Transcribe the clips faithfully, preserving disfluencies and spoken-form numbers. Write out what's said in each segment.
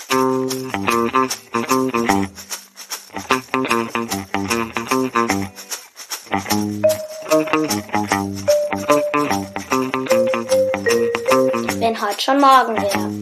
Wenn heute schon morgen wäre.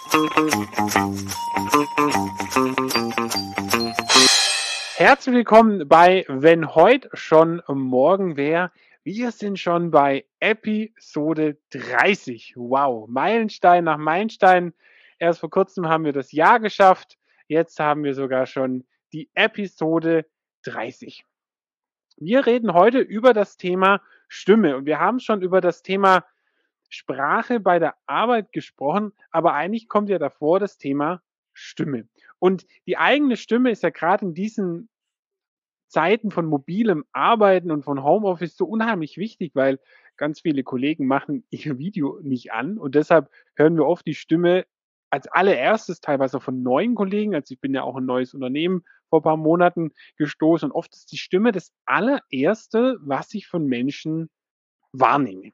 Herzlich willkommen bei Wenn heute schon morgen wäre. Wir sind schon bei Episode dreißig. Wow, Meilenstein nach Meilenstein. Erst vor kurzem haben wir das Jahr geschafft. Jetzt haben wir sogar schon die Episode dreißig. Wir reden heute über das Thema Stimme und wir haben schon über das Thema Sprache bei der Arbeit gesprochen, aber eigentlich kommt ja davor das Thema Stimme. Und die eigene Stimme ist ja gerade in diesen Zeiten von mobilem Arbeiten und von Homeoffice so unheimlich wichtig, weil ganz viele Kollegen machen ihr Video nicht an und deshalb hören wir oft die Stimme als allererstes teilweise von neuen Kollegen. Also ich bin ja auch ein neues Unternehmen vor ein paar Monaten gestoßen und oft ist die Stimme das allererste, was ich von Menschen wahrnehme.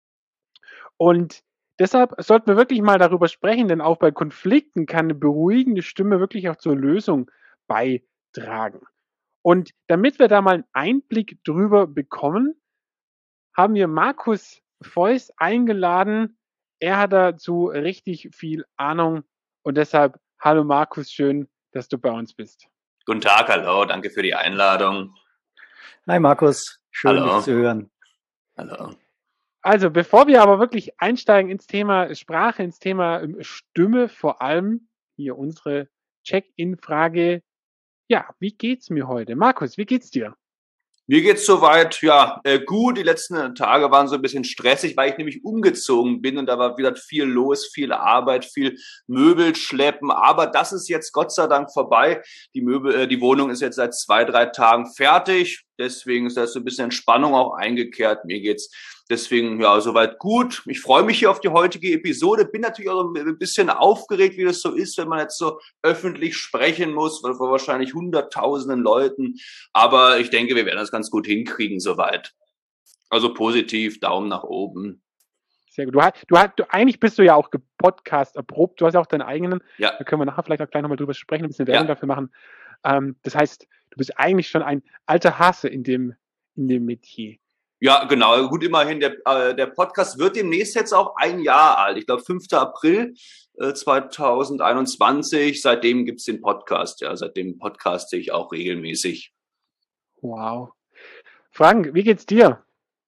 Und deshalb sollten wir wirklich mal darüber sprechen, denn auch bei Konflikten kann eine beruhigende Stimme wirklich auch zur Lösung beitragen. Und damit wir da mal einen Einblick drüber bekommen, haben wir Markus Feuß eingeladen. Er hat dazu richtig viel Ahnung und deshalb, hallo Markus, schön, dass du bei uns bist. Guten Tag, hallo, danke für die Einladung. Hi Markus, schön Hallo. dich zu hören. Hallo. Also, bevor wir aber wirklich einsteigen ins Thema Sprache, ins Thema Stimme, vor allem hier unsere Check-in-Frage. Ja, wie geht's mir heute? Markus, wie geht's dir? Mir geht's soweit, ja, äh, gut. Die letzten Tage waren so ein bisschen stressig, weil ich nämlich umgezogen bin und da war wieder viel los, viel Arbeit, viel Möbel schleppen. Aber das ist jetzt Gott sei Dank vorbei. Die Möbel, äh, die Wohnung ist jetzt seit zwei, drei Tagen fertig. Deswegen ist da so ein bisschen Entspannung auch eingekehrt. Mir geht's deswegen, ja, soweit gut. Ich freue mich hier auf die heutige Episode. Bin natürlich auch ein bisschen aufgeregt, wie das so ist, wenn man jetzt so öffentlich sprechen muss, vor wahrscheinlich hunderttausenden Leuten. Aber ich denke, wir werden das ganz gut hinkriegen soweit. Also positiv, Daumen nach oben. Sehr gut. Du hast, du hast, du, eigentlich bist du ja auch Podcast erprobt. Du hast ja auch deinen eigenen. Ja. Da können wir nachher vielleicht auch gleich nochmal drüber sprechen, ein bisschen Werbung Ja. dafür machen. Ähm, das heißt, du bist eigentlich schon ein alter Hase in dem, in dem Metier. Ja, genau. Gut, immerhin, der, äh, der Podcast wird demnächst jetzt auch ein Jahr alt. Ich glaube, fünften April äh, zweitausendeinundzwanzig. Seitdem gibt's den Podcast. Ja, seitdem podcaste ich auch regelmäßig. Wow. Frank, wie geht's dir?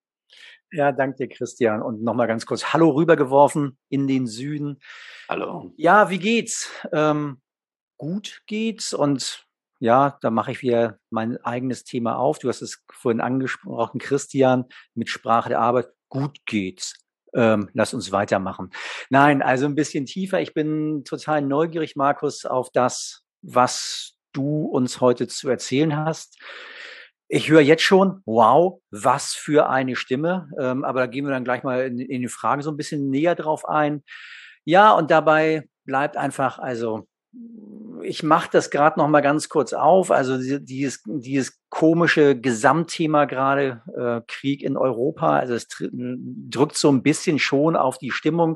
Ja, danke dir, Christian. Und nochmal ganz kurz Hallo rübergeworfen in den Süden. Hallo. Ja, wie geht's? Ähm, gut geht's und ja, da mache ich wieder mein eigenes Thema auf. Du hast es vorhin angesprochen, Christian, mit Sprache der Arbeit. Gut geht's. Ähm, lass uns weitermachen. Nein, also ein bisschen tiefer. Ich bin total neugierig, Markus, auf das, was du uns heute zu erzählen hast. Ich höre jetzt schon, wow, was für eine Stimme. Ähm, aber da gehen wir dann gleich mal in, in die Fragen so ein bisschen näher drauf ein. Ja, und dabei bleibt einfach, also ich mache das gerade noch mal ganz kurz auf. Also dieses, dieses komische Gesamtthema gerade, äh, Krieg in Europa, also es drückt so ein bisschen schon auf die Stimmung.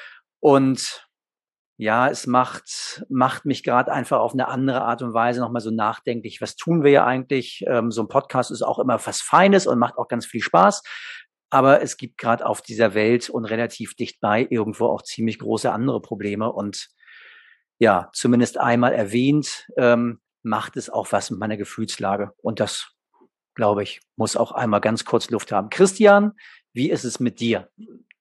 Und ja, es macht, macht mich gerade einfach auf eine andere Art und Weise nochmal so nachdenklich. Was tun wir ja eigentlich? Ähm, so ein Podcast ist auch immer was Feines und macht auch ganz viel Spaß. Aber es gibt gerade auf dieser Welt und relativ dicht bei irgendwo auch ziemlich große andere Probleme. Und ja, zumindest einmal erwähnt, ähm, macht es auch was mit meiner Gefühlslage. Und das, glaube ich, muss auch einmal ganz kurz Luft haben. Christian, wie ist es mit dir?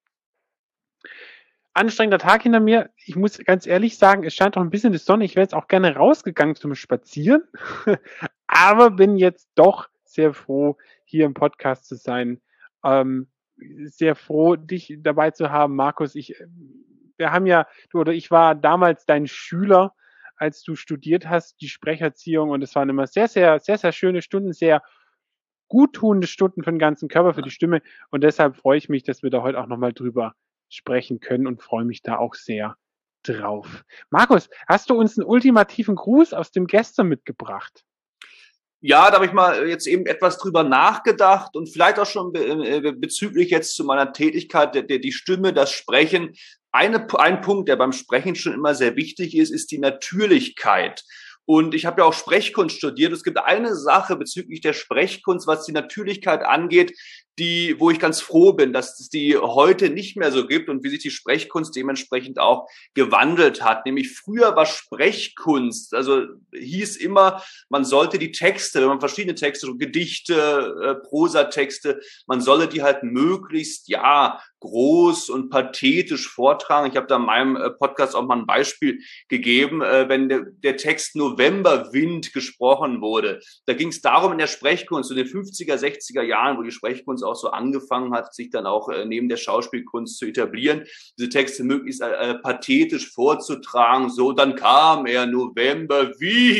Anstrengender Tag hinter mir. Ich muss ganz ehrlich sagen, es scheint auch ein bisschen die Sonne. Ich wäre jetzt auch gerne rausgegangen zum Spazieren, aber bin jetzt doch sehr froh, hier im Podcast zu sein. Ähm, sehr froh, dich dabei zu haben, Markus. Ich, wir haben ja, du oder ich war damals dein Schüler, als du studiert hast, die Sprecherziehung, und es waren immer sehr, sehr, sehr, sehr schöne Stunden, sehr guttunende Stunden für den ganzen Körper, für die Stimme, und deshalb freue ich mich, dass wir da heute auch nochmal drüber sprechen können und freue mich da auch sehr drauf. Markus, hast du uns einen ultimativen Gruß aus dem Gestern mitgebracht? Ja, da habe ich mal jetzt eben etwas drüber nachgedacht und vielleicht auch schon be- bezüglich jetzt zu meiner Tätigkeit, der, der, die Stimme, das Sprechen, Eine, ein Punkt, der beim Sprechen schon immer sehr wichtig ist, ist die Natürlichkeit. Und ich habe ja auch Sprechkunst studiert. Es gibt eine Sache bezüglich der Sprechkunst, was die Natürlichkeit angeht, die, wo ich ganz froh bin, dass es die heute nicht mehr so gibt und wie sich die Sprechkunst dementsprechend auch gewandelt hat. Nämlich früher war Sprechkunst, also hieß immer, man sollte die Texte, wenn man verschiedene Texte, Gedichte, äh, Prosatexte, man solle die halt möglichst, ja, groß und pathetisch vortragen. Ich habe da in meinem äh, Podcast auch mal ein Beispiel gegeben, äh, wenn der, der Text Novemberwind gesprochen wurde. Da ging es darum in der Sprechkunst, in den fünfziger, sechziger Jahren, wo die Sprechkunst auch so angefangen hat, sich dann auch äh, neben der Schauspielkunst zu etablieren, diese Texte möglichst äh, pathetisch vorzutragen. So, dann kam er, November,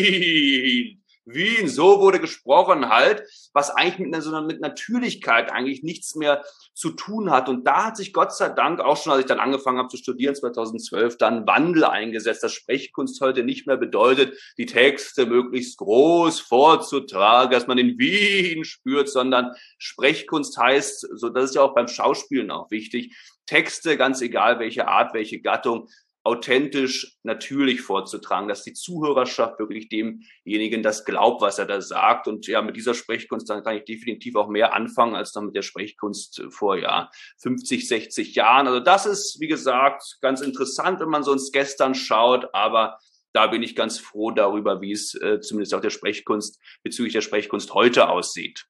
Wien, Wien, so wurde gesprochen halt, was eigentlich mit einer, sondern mit Natürlichkeit eigentlich nichts mehr zu tun hat. Und da hat sich Gott sei Dank auch schon, als ich dann angefangen habe zu studieren, zweitausendzwölf, dann Wandel eingesetzt, dass Sprechkunst heute nicht mehr bedeutet, die Texte möglichst groß vorzutragen, dass man in Wien spürt, sondern Sprechkunst heißt, so, das ist ja auch beim Schauspielen auch wichtig, Texte, ganz egal welche Art, welche Gattung, authentisch, natürlich vorzutragen, dass die Zuhörerschaft wirklich demjenigen das glaubt, was er da sagt. Und ja, mit dieser Sprechkunst, dann kann ich definitiv auch mehr anfangen, als dann mit der Sprechkunst vor, ja, fünfzig, sechzig Jahren. Also das ist, wie gesagt, ganz interessant, wenn man so ins Gestern schaut, aber da bin ich ganz froh darüber, wie es äh, zumindest auch der Sprechkunst, bezüglich der Sprechkunst heute aussieht.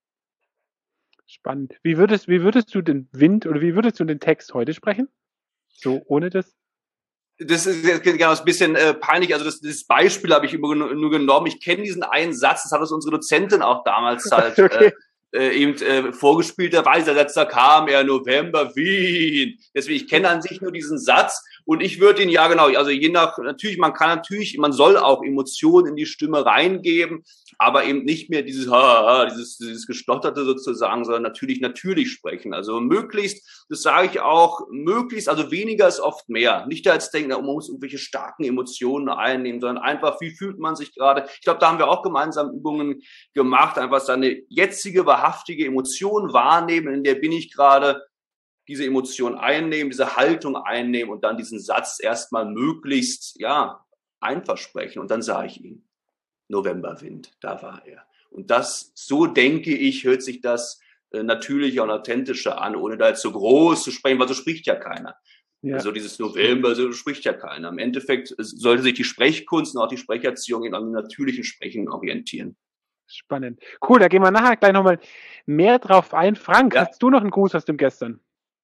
Spannend. Wie würdest, wie würdest du den Wind oder wie würdest du den Text heute sprechen? So ohne das? Das ist jetzt genau ein bisschen äh, peinlich. Also das, das Beispiel habe ich immer nur genommen. Ich kenne diesen einen Satz, das hat uns unsere Dozentin auch damals halt okay. äh, äh, eben äh, vorgespielt. Der weiße Satz, da kam er, November, Wien. Deswegen, ich kenne an sich nur diesen Satz. Und ich würde ihn, ja genau, also je nach, natürlich, man kann natürlich, man soll auch Emotionen in die Stimme reingeben, aber eben nicht mehr dieses, dieses, dieses Gestotterte sozusagen, sondern natürlich, natürlich sprechen. Also möglichst, das sage ich auch, möglichst, also weniger ist oft mehr. Nicht da jetzt denken, man muss irgendwelche starken Emotionen einnehmen, sondern einfach, wie fühlt man sich gerade? Ich glaube, da haben wir auch gemeinsam Übungen gemacht, einfach seine jetzige, wahrhaftige Emotion wahrnehmen, in der bin ich gerade, diese Emotion einnehmen, diese Haltung einnehmen und dann diesen Satz erstmal möglichst, ja, einfach sprechen. Und dann sage ich ihm, Novemberwind, da war er. Und das, so denke ich, hört sich das äh, natürlicher und authentischer an, ohne da jetzt so groß zu sprechen, weil so spricht ja keiner. Ja. Also dieses November, so spricht ja keiner. Im Endeffekt sollte sich die Sprechkunst und auch die Sprecherziehung in einem natürlichen Sprechen orientieren. Spannend. Cool, da gehen wir nachher gleich nochmal mehr drauf ein. Frank, ja. Hast du noch einen Gruß aus dem Gestern?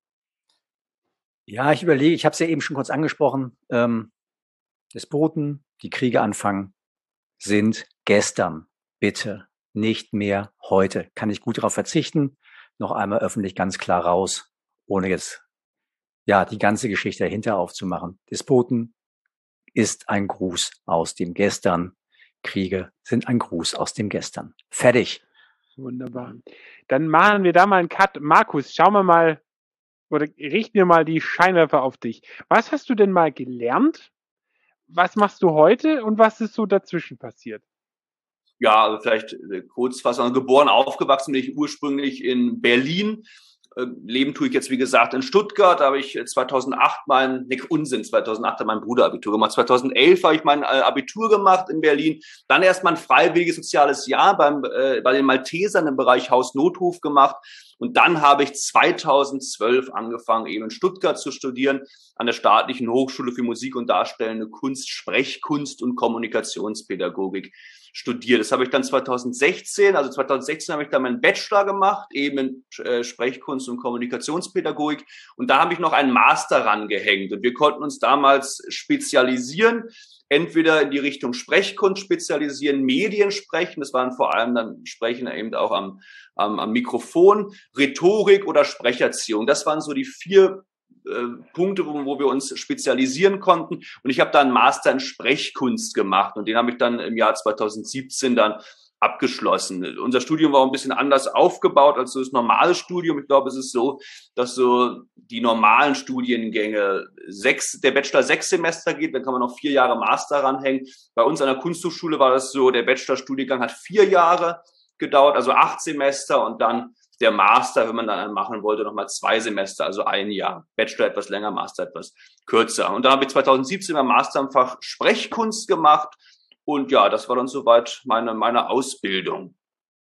Ja, ich überlege, ich habe es ja eben schon kurz angesprochen, ähm, Despoten, die Kriege anfangen, sind gestern. Bitte nicht mehr heute. Kann ich gut darauf verzichten. Noch einmal öffentlich ganz klar raus, ohne jetzt ja die ganze Geschichte dahinter aufzumachen. Despoten ist ein Gruß aus dem Gestern. Kriege sind ein Gruß aus dem Gestern. Fertig. Wunderbar. Dann machen wir da mal einen Cut. Markus, schauen wir mal, oder richten wir mal die Scheinwerfer auf dich. Was hast du denn mal gelernt? Was machst du heute und was ist so dazwischen passiert? Ja, also vielleicht kurz fassen. Geboren, aufgewachsen bin ich ursprünglich in Berlin. Leben tue ich jetzt, wie gesagt, in Stuttgart. Da habe ich zweitausendacht mein, ne, Unsinn, zweitausendacht hat mein Bruder Abitur gemacht. zweitausendelf habe ich mein Abitur gemacht in Berlin. Dann erst mal ein freiwilliges soziales Jahr beim, äh, bei den Maltesern im Bereich Hausnotruf gemacht. Und dann habe ich zweitausendzwölf angefangen, eben in Stuttgart zu studieren, an der Staatlichen Hochschule für Musik und Darstellende Kunst, Sprechkunst und Kommunikationspädagogik studiert. Das habe ich dann zweitausendsechzehn, also zweitausendsechzehn habe ich dann meinen Bachelor gemacht, eben in äh, Sprechkunst und Kommunikationspädagogik. Und da habe ich noch einen Master rangehängt. Und wir konnten uns damals spezialisieren, entweder in die Richtung Sprechkunst spezialisieren, Medien sprechen, das waren vor allem dann Sprechen eben auch am, am, am Mikrofon, Rhetorik oder Sprecherziehung. Das waren so die vier Punkte, wo, wo wir uns spezialisieren konnten. Und ich habe da einen Master in Sprechkunst gemacht und den habe ich dann im Jahr zweitausendsiebzehn dann abgeschlossen. Unser Studium war ein bisschen anders aufgebaut als so das normale Studium. Ich glaube, es ist so, dass so die normalen Studiengänge sechs, der Bachelor sechs Semester geht, dann kann man noch vier Jahre Master ranhängen. Bei uns an der Kunsthochschule war das so, der Bachelorstudiengang hat vier Jahre gedauert, also acht Semester und dann der Master, wenn man dann einen machen wollte, nochmal zwei Semester, also ein Jahr. Bachelor etwas länger, Master etwas kürzer. Und dann habe ich zwanzig siebzehn mein Master im Fach Sprechkunst gemacht. Und ja, das war dann soweit meine, meine Ausbildung.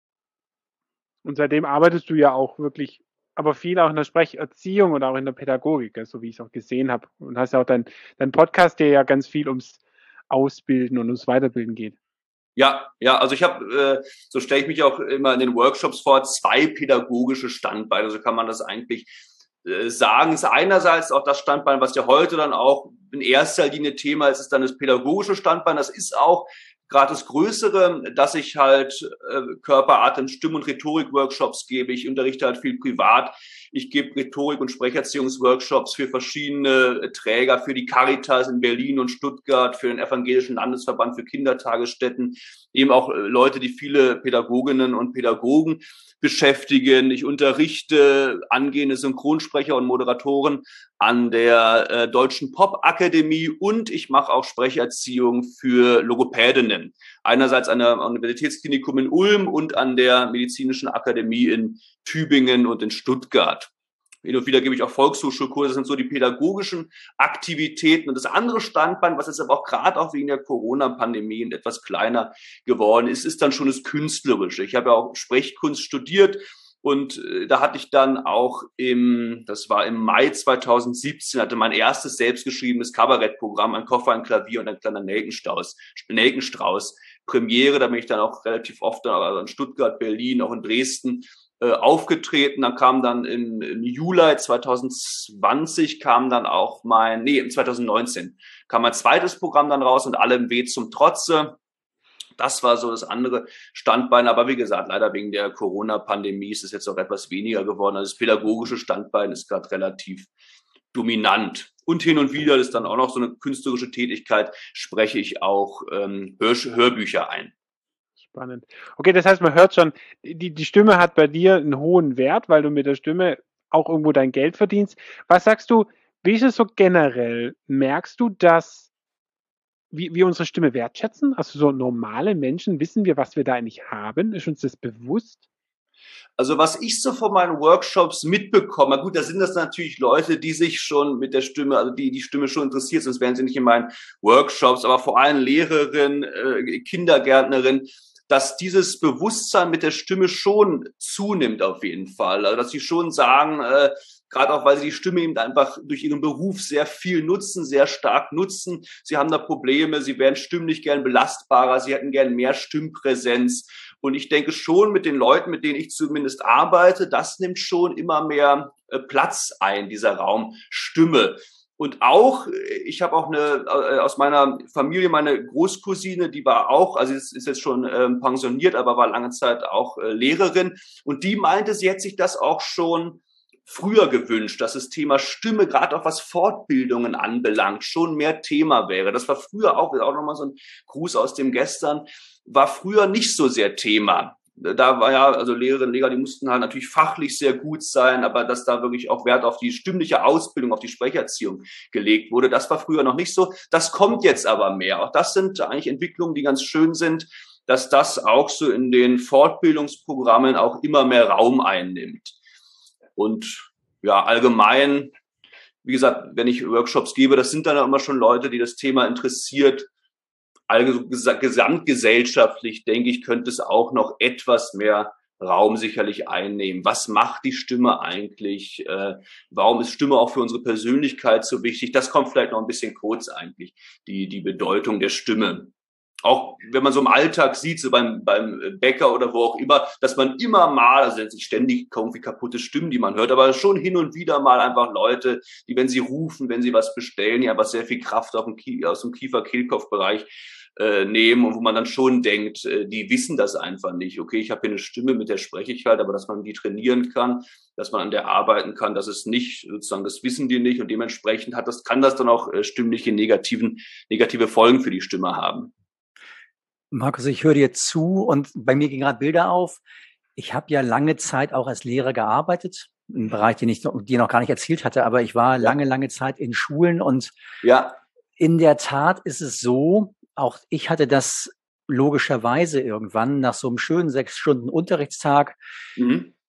Und seitdem arbeitest du ja auch wirklich, aber viel auch in der Sprecherziehung und auch in der Pädagogik, so wie ich es auch gesehen habe. Und hast ja auch deinen dein Podcast, der ja ganz viel ums Ausbilden und ums Weiterbilden geht. Ja, ja, also ich habe, äh, so stelle ich mich auch immer in den Workshops vor, zwei pädagogische Standbeine. So kann man das eigentlich äh, sagen. Es ist einerseits auch das Standbein, was ja heute dann auch in erster Linie Thema ist, ist dann das pädagogische Standbein. Das ist auch gerade das Größere, dass ich halt äh, Körper-, Atem-, Stimm- und Rhetorik-Workshops gebe. Ich unterrichte halt viel privat. Ich gebe Rhetorik- und Sprecherziehungsworkshops für verschiedene Träger, für die Caritas in Berlin und Stuttgart, für den Evangelischen Landesverband für Kindertagesstätten, eben auch Leute, die viele Pädagoginnen und Pädagogen beschäftigen. Ich unterrichte angehende Synchronsprecher und Moderatoren an der äh, Deutschen Popakademie und ich mache auch Sprecherziehung für Logopädinnen. Einerseits an der Universitätsklinikum in Ulm und an der Medizinischen Akademie in Tübingen und in Stuttgart. Hin und wieder gebe ich auch Volkshochschulkurse, das sind so die pädagogischen Aktivitäten. Und das andere Standbein, was jetzt aber auch gerade auch wegen der Corona-Pandemie etwas kleiner geworden ist, ist dann schon das Künstlerische. Ich habe ja auch Sprechkunst studiert und da hatte ich dann auch im, das war im Mai zwanzig siebzehn, hatte mein erstes selbstgeschriebenes Kabarettprogramm, ein Koffer, ein Klavier und ein kleiner Nelkenstrauß, Nelkenstrauß Premiere. Da bin ich dann auch relativ oft dann in Stuttgart, Berlin, auch in Dresden aufgetreten. Dann kam dann im, im Juli zwanzig zwanzig kam dann auch mein, nee, im zwanzig neunzehn kam mein zweites Programm dann raus und allem weh zum Trotze. Das war so das andere Standbein. Aber wie gesagt, leider wegen der Corona-Pandemie ist es jetzt auch etwas weniger geworden. Also das pädagogische Standbein ist gerade relativ dominant. Und hin und wieder ist dann auch noch so eine künstlerische Tätigkeit, spreche ich auch ähm, Hör Hörbücher ein. Spannend. Okay, das heißt, man hört schon, die, die Stimme hat bei dir einen hohen Wert, weil du mit der Stimme auch irgendwo dein Geld verdienst. Was sagst du, wie ist es so generell? Merkst du, dass wir, wir unsere Stimme wertschätzen? Also so normale Menschen, wissen wir, was wir da eigentlich haben? Ist uns das bewusst? Also was ich so von meinen Workshops mitbekomme, gut, da sind das natürlich Leute, die sich schon mit der Stimme, also die die Stimme schon interessiert, sonst wären sie nicht in meinen Workshops, aber vor allem Lehrerinnen, äh, Kindergärtnerinnen, dass dieses Bewusstsein mit der Stimme schon zunimmt auf jeden Fall. Also dass sie schon sagen, äh, gerade auch, weil sie die Stimme eben einfach durch ihren Beruf sehr viel nutzen, sehr stark nutzen. Sie haben da Probleme, sie wären stimmlich gern belastbarer, sie hätten gern mehr Stimmpräsenz. Und ich denke schon mit den Leuten, mit denen ich zumindest arbeite, das nimmt schon immer mehr äh, Platz ein, dieser Raum Stimme. Und auch, ich habe auch eine äh, aus meiner Familie, meine Großcousine, die war auch, also ist, ist jetzt schon ähm, pensioniert, aber war lange Zeit auch äh, Lehrerin. Und die meinte, sie hätte sich das auch schon früher gewünscht, dass das Thema Stimme, gerade auch was Fortbildungen anbelangt, schon mehr Thema wäre. Das war früher auch, auch nochmal so ein Gruß aus dem Gestern, war früher nicht so sehr Thema. Da war ja, also Lehrerinnen und Lehrer, die mussten halt natürlich fachlich sehr gut sein, aber dass da wirklich auch Wert auf die stimmliche Ausbildung, auf die Sprecherziehung gelegt wurde, das war früher noch nicht so. Das kommt jetzt aber mehr. Auch das sind eigentlich Entwicklungen, die ganz schön sind, dass das auch so in den Fortbildungsprogrammen auch immer mehr Raum einnimmt. Und ja, allgemein, wie gesagt, wenn ich Workshops gebe, das sind dann immer schon Leute, die das Thema interessiert. Also gesamtgesellschaftlich, denke ich, könnte es auch noch etwas mehr Raum sicherlich einnehmen. Was macht die Stimme eigentlich? Äh, warum ist Stimme auch für unsere Persönlichkeit so wichtig? Das kommt vielleicht noch ein bisschen kurz eigentlich, die, die Bedeutung der Stimme. Auch wenn man so im Alltag sieht, so beim, beim Bäcker oder wo auch immer, dass man immer mal, also nicht ständig irgendwie kaputte Stimmen, die man hört, aber schon hin und wieder mal einfach Leute, die, wenn sie rufen, wenn sie was bestellen, die einfach sehr viel Kraft auf dem Kie- aus dem Kiefer-Kehlkopf-Bereich äh, nehmen und wo man dann schon denkt, äh, die wissen das einfach nicht. Okay, ich habe hier eine Stimme, mit der spreche ich halt, aber dass man die trainieren kann, dass man an der arbeiten kann, das ist nicht, sozusagen, das wissen die nicht und dementsprechend hat das, kann das dann auch äh, stimmliche negativen, negative Folgen für die Stimme haben. Markus, ich höre dir zu und bei mir gehen gerade Bilder auf. Ich habe ja lange Zeit auch als Lehrer gearbeitet, im Bereich, den ich dir noch gar nicht erzählt hatte, aber ich war lange, lange Zeit in Schulen und ja. In der Tat ist es so, auch ich hatte das logischerweise irgendwann nach so einem schönen sechs Stunden Unterrichtstag, mhm.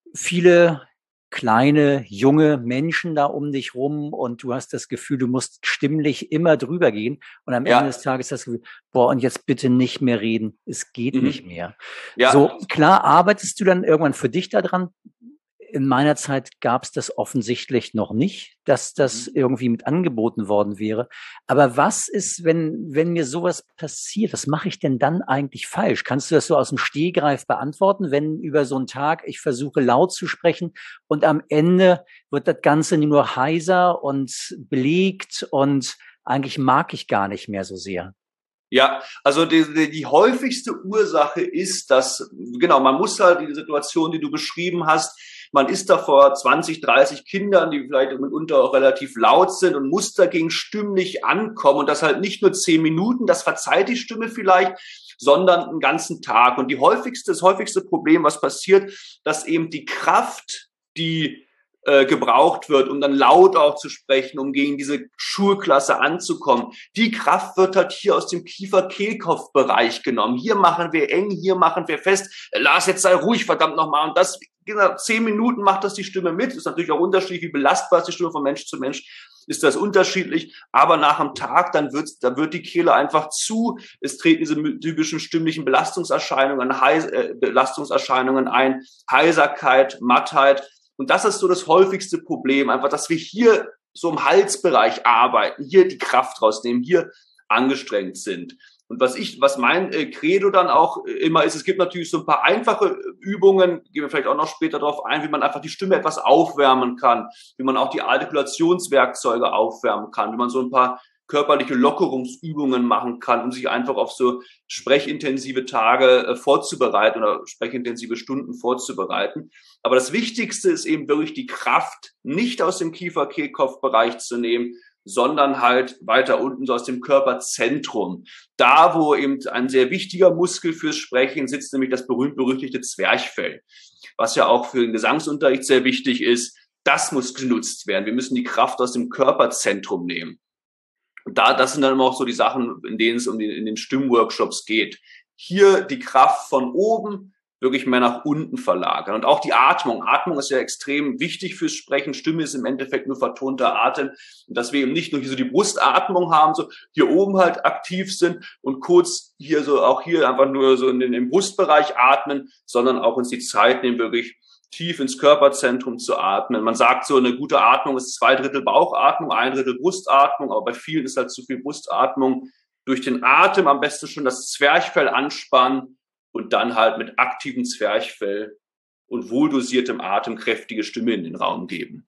viele kleine, junge Menschen da um dich rum und du hast das Gefühl, du musst stimmlich immer drüber gehen und am Ja. Ende des Tages das Gefühl, boah, und jetzt bitte nicht mehr reden, es geht Mhm. nicht mehr. Ja. So, klar arbeitest du dann irgendwann für dich daran. In meiner Zeit gab es das offensichtlich noch nicht, dass das Mhm. irgendwie mit angeboten worden wäre. Aber was ist, wenn, wenn mir sowas passiert? Was mache ich denn dann eigentlich falsch? Kannst du das so aus dem Stehgreif beantworten, wenn über so einen Tag ich versuche laut zu sprechen und am Ende wird das Ganze nur heiser und belegt und eigentlich mag ich gar nicht mehr so sehr? Ja, also die, die, die häufigste Ursache ist, dass, genau, man muss halt die Situation, die du beschrieben hast, man ist da vor zwanzig, dreißig Kindern, die vielleicht mitunter auch relativ laut sind und muss dagegen stimmlich ankommen und das halt nicht nur zehn Minuten, das verzeiht die Stimme vielleicht, sondern einen ganzen Tag. Und die häufigste, das häufigste Problem, was passiert, dass eben die Kraft, die äh, gebraucht wird, um dann laut auch zu sprechen, um gegen diese Schulklasse anzukommen. Die Kraft wird halt hier aus dem Kiefer-Kehlkopf-Bereich genommen. Hier machen wir eng, hier machen wir fest. Lars, jetzt sei ruhig, verdammt nochmal. Und das, genau, zehn Minuten macht das die Stimme mit. Ist natürlich auch unterschiedlich, wie belastbar ist die Stimme von Mensch zu Mensch. Ist das unterschiedlich, aber nach einem Tag, dann wird, dann wird die Kehle einfach zu, es treten diese typischen stimmlichen Belastungserscheinungen, Heis, äh, Belastungserscheinungen ein, Heiserkeit, Mattheit. Und das ist so das häufigste Problem, einfach, dass wir hier so im Halsbereich arbeiten, hier die Kraft rausnehmen, hier angestrengt sind. Und was ich, was mein äh, Credo dann auch immer ist, es gibt natürlich so ein paar einfache Übungen, gehen wir vielleicht auch noch später darauf ein, wie man einfach die Stimme etwas aufwärmen kann, wie man auch die Artikulationswerkzeuge aufwärmen kann, wie man so ein paar körperliche Lockerungsübungen machen kann, um sich einfach auf so sprechintensive Tage äh, vorzubereiten oder sprechintensive Stunden vorzubereiten. Aber das Wichtigste ist eben wirklich die Kraft nicht aus dem Kiefer-Kehlkopf-Bereich zu nehmen, sondern halt weiter unten so aus dem Körperzentrum. Da, wo eben ein sehr wichtiger Muskel fürs Sprechen sitzt, nämlich das berühmt-berüchtigte Zwerchfell, was ja auch für den Gesangsunterricht sehr wichtig ist. Das muss genutzt werden. Wir müssen die Kraft aus dem Körperzentrum nehmen. Und da, das sind dann immer auch so die Sachen, in denen es um die, in den Stimmworkshops geht. Hier die Kraft von oben wirklich mehr nach unten verlagern. Und auch die Atmung. Atmung ist ja extrem wichtig fürs Sprechen. Stimme ist im Endeffekt nur vertonter Atem. Und dass wir eben nicht nur hier so die Brustatmung haben, so hier oben halt aktiv sind und kurz hier so, auch hier einfach nur so in den, im Brustbereich atmen, sondern auch uns die Zeit nehmen, wirklich tief ins Körperzentrum zu atmen. Man sagt so, eine gute Atmung ist zwei Drittel Bauchatmung, ein Drittel Brustatmung, aber bei vielen ist halt zu viel Brustatmung. Durch den Atem am besten schon das Zwerchfell anspannen und dann halt mit aktivem Zwerchfell und wohldosiertem Atem kräftige Stimme in den Raum geben.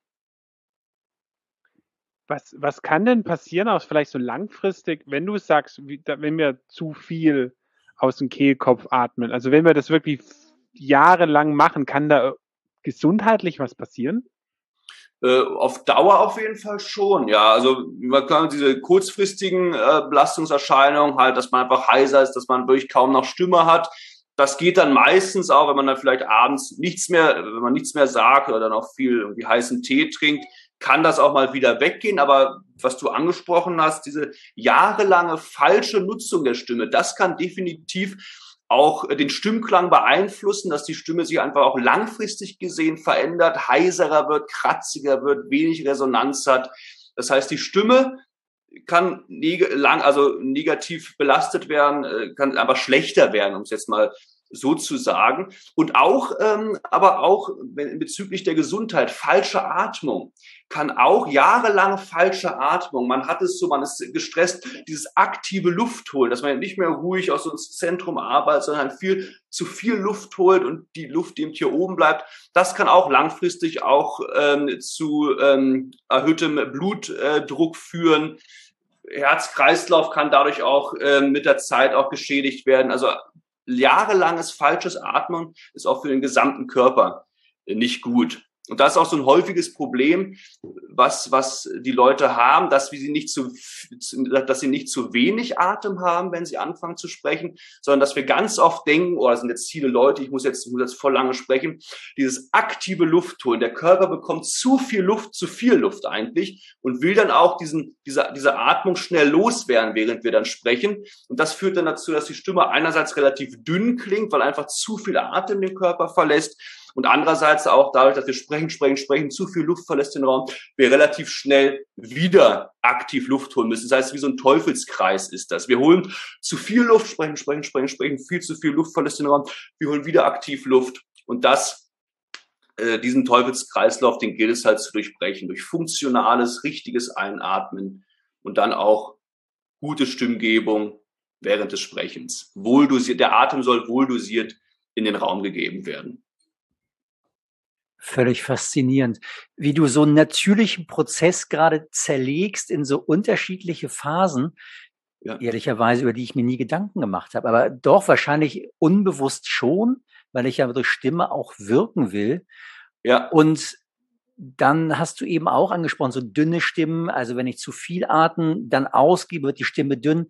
Was, was kann denn passieren, auch vielleicht so langfristig, wenn du sagst, wie, da, wenn wir zu viel aus dem Kehlkopf atmen? Also wenn wir das wirklich jahrelang machen, kann da gesundheitlich was passieren? Äh, auf Dauer auf jeden Fall schon, ja. Also man kann diese kurzfristigen äh, Belastungserscheinungen halt, dass man einfach heiser ist, dass man wirklich kaum noch Stimme hat. Das geht dann meistens auch, wenn man dann vielleicht abends nichts mehr, wenn man nichts mehr sagt oder dann auch viel irgendwie heißen Tee trinkt, kann das auch mal wieder weggehen. Aber was du angesprochen hast, diese jahrelange falsche Nutzung der Stimme, das kann definitiv auch den Stimmklang beeinflussen, dass die Stimme sich einfach auch langfristig gesehen verändert, heiserer wird, kratziger wird, wenig Resonanz hat. Das heißt, die Stimme kann neg- lang, also negativ belastet werden, kann aber schlechter werden, um es jetzt mal so zu sagen. Und auch, ähm, aber auch wenn, bezüglich der Gesundheit, falsche Atmung kann auch jahrelang falsche Atmung. Man hat es so, man ist gestresst, dieses aktive Luftholen, dass man nicht mehr ruhig aus so ins Zentrum arbeitet, sondern viel zu viel Luft holt und die Luft, die eben hier oben bleibt, das kann auch langfristig auch ähm, zu ähm, erhöhtem Blutdruck führen. Herz-Kreislauf kann dadurch auch ähm, mit der Zeit auch geschädigt werden. Also jahrelanges falsches Atmen ist auch für den gesamten Körper nicht gut. Und das ist auch so ein häufiges Problem, was, was die Leute haben, dass sie nicht zu, dass sie nicht zu wenig Atem haben, wenn sie anfangen zu sprechen, sondern dass wir ganz oft denken, oh, das sind jetzt viele Leute, ich muss jetzt, ich muss jetzt voll lange sprechen, dieses aktive Luftholen. Der Körper bekommt zu viel Luft, zu viel Luft eigentlich und will dann auch diesen, diese, diese Atmung schnell loswerden, während wir dann sprechen. Und das führt dann dazu, dass die Stimme einerseits relativ dünn klingt, weil einfach zu viel Atem den Körper verlässt. Und andererseits auch dadurch, dass wir sprechen, sprechen, sprechen, zu viel Luft verlässt den Raum, wir relativ schnell wieder aktiv Luft holen müssen. Das heißt, wie so ein Teufelskreis ist das. Wir holen zu viel Luft, sprechen, sprechen, sprechen, sprechen, viel zu viel Luft verlässt den Raum, wir holen wieder aktiv Luft. Und das, äh, diesen Teufelskreislauf, den gilt es halt zu durchbrechen, durch funktionales, richtiges Einatmen und dann auch gute Stimmgebung während des Sprechens. Wohldosiert, der Atem soll wohldosiert in den Raum gegeben werden. Völlig faszinierend, wie du so einen natürlichen Prozess gerade zerlegst in so unterschiedliche Phasen, ja. Ehrlicherweise, über die ich mir nie Gedanken gemacht habe, aber doch wahrscheinlich unbewusst schon, weil ich ja durch Stimme auch wirken will. Ja. Und dann hast du eben auch angesprochen, so dünne Stimmen, also wenn ich zu viel atme, dann ausgebe, wird die Stimme dünn.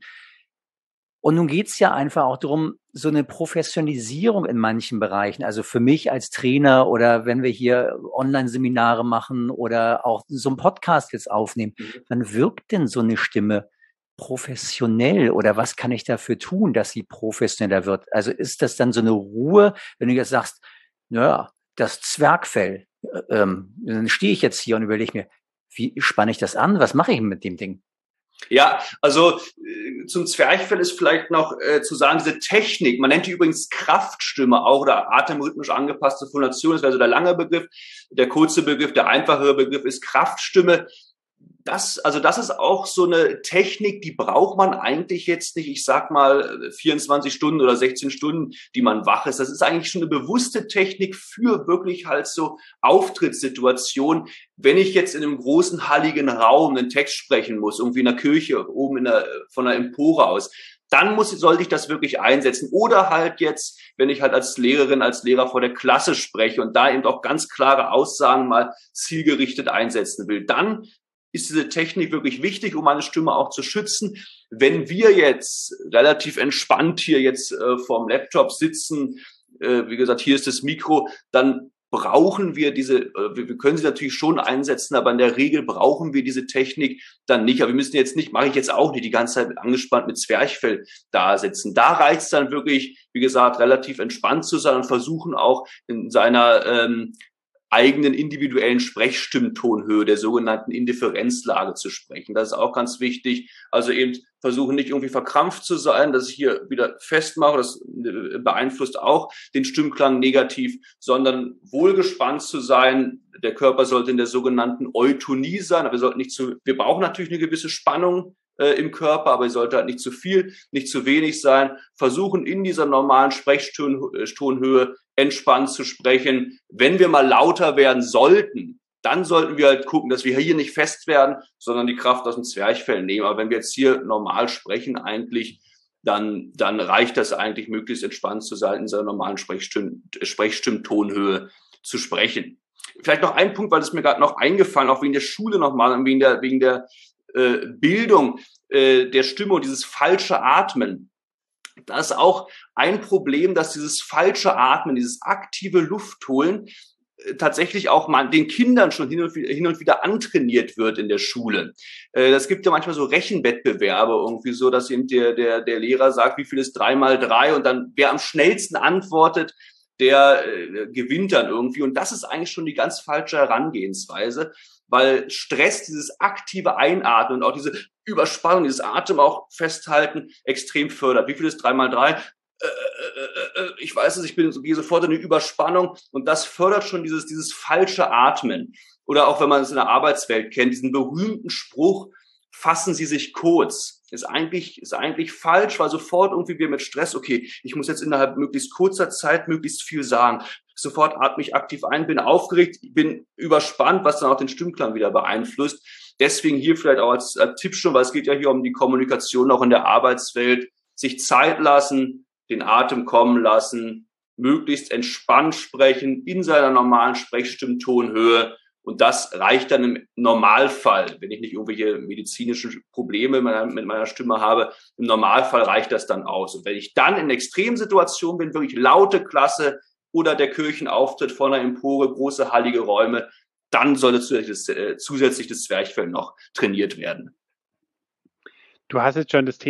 Und nun geht's ja einfach auch darum, so eine Professionalisierung in manchen Bereichen. Also für mich als Trainer oder wenn wir hier Online-Seminare machen oder auch so einen Podcast jetzt aufnehmen, wann wirkt denn so eine Stimme professionell oder was kann ich dafür tun, dass sie professioneller wird? Also ist das dann so eine Ruhe, wenn du jetzt sagst, naja, das Zwerchfell, ähm, dann stehe ich jetzt hier und überlege mir, wie spanne ich das an? Was mache ich mit dem Ding? Ja, also äh, zum Zwerchfell ist vielleicht noch äh, zu sagen, diese Technik, man nennt die übrigens Kraftstimme auch oder atemrhythmisch angepasste Phonation, das wäre so der lange Begriff, der kurze Begriff, der einfachere Begriff ist Kraftstimme. Das, also das ist auch so eine Technik, die braucht man eigentlich jetzt nicht, ich sag mal vierundzwanzig Stunden oder sechzehn Stunden, die man wach ist. Das ist eigentlich schon eine bewusste Technik für wirklich halt so Auftrittssituationen. Wenn ich jetzt in einem großen, halligen Raum einen Text sprechen muss, irgendwie in der Kirche, oben in der, von der Empore aus, dann muss, sollte ich das wirklich einsetzen. Oder halt jetzt, wenn ich halt als Lehrerin, als Lehrer vor der Klasse spreche und da eben auch ganz klare Aussagen mal zielgerichtet einsetzen will, dann ist diese Technik wirklich wichtig, um meine Stimme auch zu schützen. Wenn wir jetzt relativ entspannt hier jetzt äh, vorm Laptop sitzen, äh, wie gesagt, hier ist das Mikro, dann brauchen wir diese, äh, wir, wir können sie natürlich schon einsetzen, aber in der Regel brauchen wir diese Technik dann nicht. Aber wir müssen jetzt nicht, mache ich jetzt auch nicht, die ganze Zeit mit angespannt mit Zwerchfell da sitzen. Da reicht es dann wirklich, wie gesagt, relativ entspannt zu sein und versuchen auch in seiner ähm, eigenen individuellen Sprechstimmtonhöhe, der sogenannten Indifferenzlage zu sprechen. Das ist auch ganz wichtig. Also eben versuchen nicht irgendwie verkrampft zu sein, dass ich hier wieder festmache, das beeinflusst auch den Stimmklang negativ, sondern wohlgespannt zu sein. Der Körper sollte in der sogenannten Eutonie sein, aber wir sollten nicht zu, wir brauchen natürlich eine gewisse Spannung äh, im Körper, aber es sollte halt nicht zu viel, nicht zu wenig sein. Versuchen in dieser normalen Sprechtonhöhe entspannt zu sprechen. Wenn wir mal lauter werden sollten, dann sollten wir halt gucken, dass wir hier nicht fest werden, sondern die Kraft aus dem Zwerchfell nehmen. Aber wenn wir jetzt hier normal sprechen eigentlich, dann, dann reicht das eigentlich, möglichst entspannt zu sein, in seiner normalen Sprechstimm, Sprechstimmtonhöhe zu sprechen. Vielleicht noch ein Punkt, weil es mir gerade noch eingefallen, auch wegen der Schule nochmal, wegen der, wegen der äh, Bildung äh, der Stimme und dieses falsche Atmen. Da ist auch ein Problem, dass dieses falsche Atmen, dieses aktive Luftholen äh, tatsächlich auch mal den Kindern schon hin und, wieder, hin und wieder antrainiert wird in der Schule. Äh, das gibt ja manchmal so Rechenwettbewerbe irgendwie so, dass eben der, der, der Lehrer sagt, wie viel ist drei mal drei und dann wer am schnellsten antwortet, der äh, gewinnt dann irgendwie. Und das ist eigentlich schon die ganz falsche Herangehensweise, weil Stress, dieses aktive Einatmen und auch diese Überspannung, dieses Atem auch festhalten, extrem fördert. Wie viel ist drei mal drei? Äh, äh, äh, ich weiß es, ich bin gehe sofort in eine Überspannung und das fördert schon dieses, dieses falsche Atmen. Oder auch wenn man es in der Arbeitswelt kennt, diesen berühmten Spruch, fassen Sie sich kurz. Ist eigentlich, ist eigentlich falsch, weil sofort irgendwie wir mit Stress, okay, ich muss jetzt innerhalb möglichst kurzer Zeit möglichst viel sagen. Sofort atme ich aktiv ein, bin aufgeregt, bin überspannt, was dann auch den Stimmklang wieder beeinflusst. Deswegen hier vielleicht auch als, als Tipp schon, weil es geht ja hier um die Kommunikation auch in der Arbeitswelt, sich Zeit lassen, den Atem kommen lassen, möglichst entspannt sprechen in seiner normalen Sprechstimmtonhöhe. Und das reicht dann im Normalfall, wenn ich nicht irgendwelche medizinischen Probleme mit meiner Stimme habe. Im Normalfall reicht das dann aus. Und wenn ich dann in Extremsituationen bin, wirklich laute Klasse oder der Kirchenauftritt vor einer Empore, große hallige Räume, dann sollte zusätzlich das, äh, zusätzlich das Zwerchfell noch trainiert werden. Du hast jetzt schon das Thema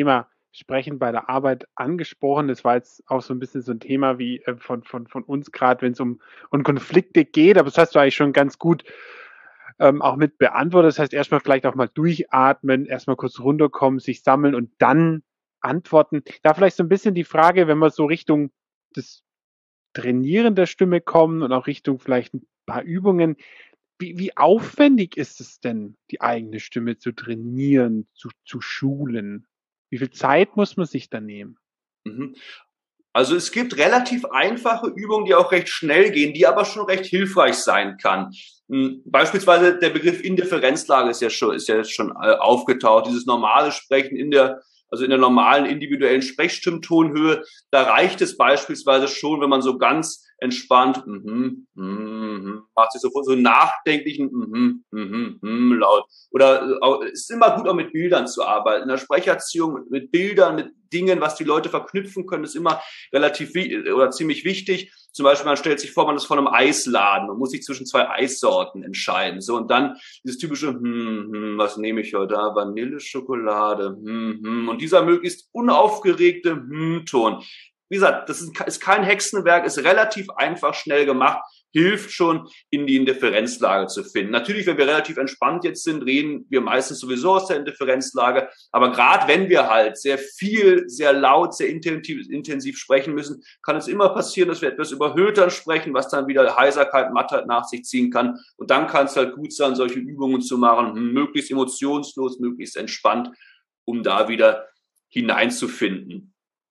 Sprechen bei der Arbeit angesprochen. Das war jetzt auch so ein bisschen so ein Thema wie äh, von, von, von uns gerade, wenn es um, um Konflikte geht. Aber das hast du eigentlich schon ganz gut ähm, auch mit beantwortet. Das heißt, erstmal vielleicht auch mal durchatmen, erstmal kurz runterkommen, sich sammeln und dann antworten. Da vielleicht so ein bisschen die Frage, wenn wir so Richtung des Trainieren der Stimme kommen und auch Richtung vielleicht ein paar Übungen. Wie, wie aufwendig ist es denn, die eigene Stimme zu trainieren, zu, zu schulen? Wie viel Zeit muss man sich da nehmen? Mhm. Also es gibt relativ einfache Übungen, die auch recht schnell gehen, die aber schon recht hilfreich sein kann. Beispielsweise der Begriff Indifferenzlage ist ja schon, ist ja jetzt schon aufgetaucht. Dieses normale Sprechen in der, also in der normalen individuellen Sprechstimmtonhöhe. Da reicht es beispielsweise schon, wenn man so ganz entspannt mhm, mhm, macht sich so so nachdenklichen mhm, mhm, mhm, laut. Oder es ist immer gut, auch mit Bildern zu arbeiten. In der Sprecherziehung mit Bildern, mit Dingen, was die Leute verknüpfen können, ist immer relativ oder ziemlich wichtig. Zum Beispiel, man stellt sich vor, man ist vor einem Eisladen und muss sich zwischen zwei Eissorten entscheiden. So, und dann dieses typische, hm, hm, was nehme ich heute? Vanilleschokolade, hm, hm. Und dieser möglichst unaufgeregte Hm-Ton. Wie gesagt, das ist, ist kein Hexenwerk, ist relativ einfach, schnell gemacht, hilft schon, in die Indifferenzlage zu finden. Natürlich, wenn wir relativ entspannt jetzt sind, reden wir meistens sowieso aus der Indifferenzlage. Aber gerade wenn wir halt sehr viel, sehr laut, sehr intensiv, intensiv sprechen müssen, kann es immer passieren, dass wir etwas überhöhter sprechen, was dann wieder Heiserkeit, Mattheit nach sich ziehen kann. Und dann kann es halt gut sein, solche Übungen zu machen, möglichst emotionslos, möglichst entspannt, um da wieder hineinzufinden.